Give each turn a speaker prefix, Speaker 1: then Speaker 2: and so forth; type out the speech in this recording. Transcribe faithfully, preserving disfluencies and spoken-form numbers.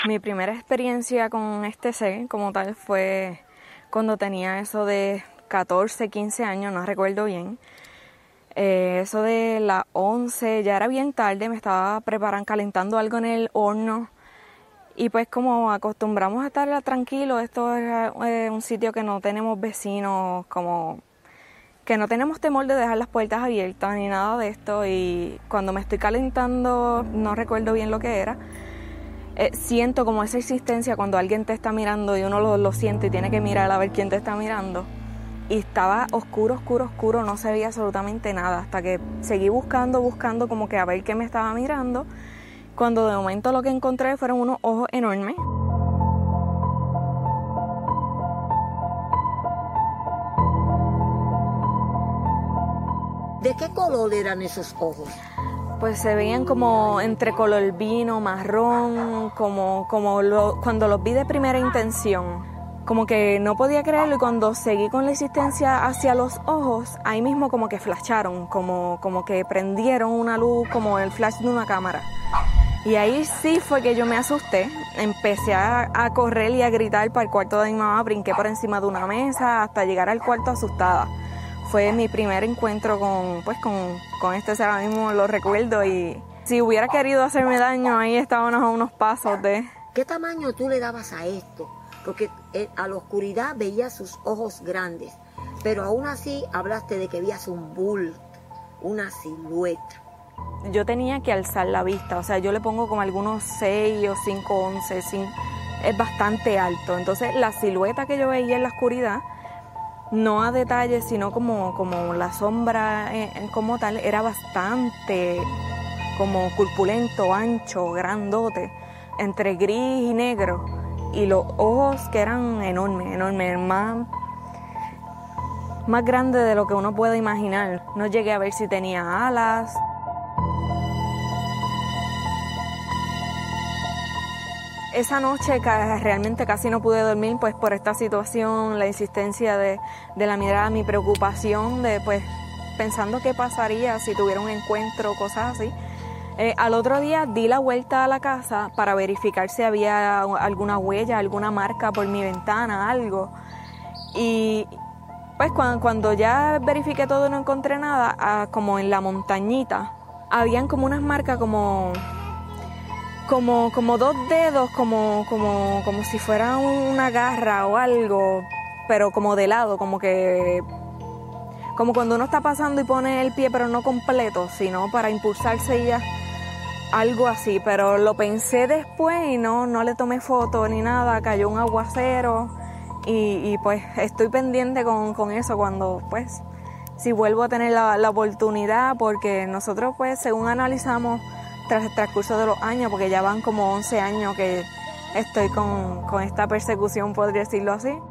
Speaker 1: Mi primera experiencia con este ser como tal fue cuando tenía eso de catorce, quince años, no recuerdo bien. Eh, eso de las once, ya era bien tarde, me estaba preparando, calentando algo en el horno. Y pues como acostumbramos a estar tranquilos, esto es eh, un sitio que no tenemos vecinos, como que no tenemos temor de dejar las puertas abiertas ni nada de esto. Y cuando me estoy calentando, no recuerdo bien lo que era, eh, siento como esa existencia cuando alguien te está mirando y uno lo, lo siente y tiene que mirar a ver quién te está mirando. Y estaba oscuro, oscuro, oscuro, no se veía absolutamente nada, hasta que seguí buscando, buscando como que a ver qué me estaba mirando, cuando de momento lo que encontré fueron unos ojos enormes.
Speaker 2: ¿De qué color eran esos ojos?
Speaker 1: Pues se veían como entre color vino, marrón, como, como lo, cuando los vi de primera intención. Como que no podía creerlo y cuando seguí con la existencia hacia los ojos, ahí mismo como que flasharon, como, como que prendieron una luz como el flash de una cámara. Y ahí sí fue que yo me asusté, empecé a, a correr y a gritar para el cuarto de mi mamá, brinqué por encima de una mesa hasta llegar al cuarto asustada. Fue mi primer encuentro con, pues, con, con este ser, ahora mismo lo recuerdo y si hubiera querido hacerme daño, ahí estábamos a unos pasos de...
Speaker 2: ¿Qué tamaño tú le dabas a esto? Porque a la oscuridad veías sus ojos grandes, pero aún así hablaste de que veías un bulto, una silueta.
Speaker 1: Yo tenía que alzar la vista, o sea, yo le pongo como algunos seis o cinco, once, es bastante alto. Entonces la silueta que yo veía en la oscuridad, no a detalle, sino como, como la sombra en, en como tal, era bastante como corpulento, ancho, grandote, entre gris y negro. Y los ojos que eran enormes, enormes, más, más grandes de lo que uno puede imaginar. No llegué a ver si tenía alas. Esa noche realmente casi no pude dormir pues por esta situación, la insistencia de, de la mirada, mi preocupación de pues pensando qué pasaría si tuviera un encuentro, cosas así. Eh, al otro día di la vuelta a la casa para verificar si había alguna huella, alguna marca por mi ventana, algo. Y pues cuando, cuando ya verifiqué todo y no encontré nada, ah, como en la montañita, habían como unas marcas como... Como, como dos dedos, como, como, como si fuera una garra o algo, pero como de lado, como que... Como cuando uno está pasando y pone el pie, pero no completo, sino para impulsarse y ya, algo así. Pero lo pensé después y no, no le tomé foto ni nada, cayó un aguacero y, y pues estoy pendiente con, con eso cuando, pues, si vuelvo a tener la, la oportunidad, porque nosotros, pues, según analizamos, tras el transcurso de los años, porque ya van como once años que estoy con, con esta persecución, podría decirlo así.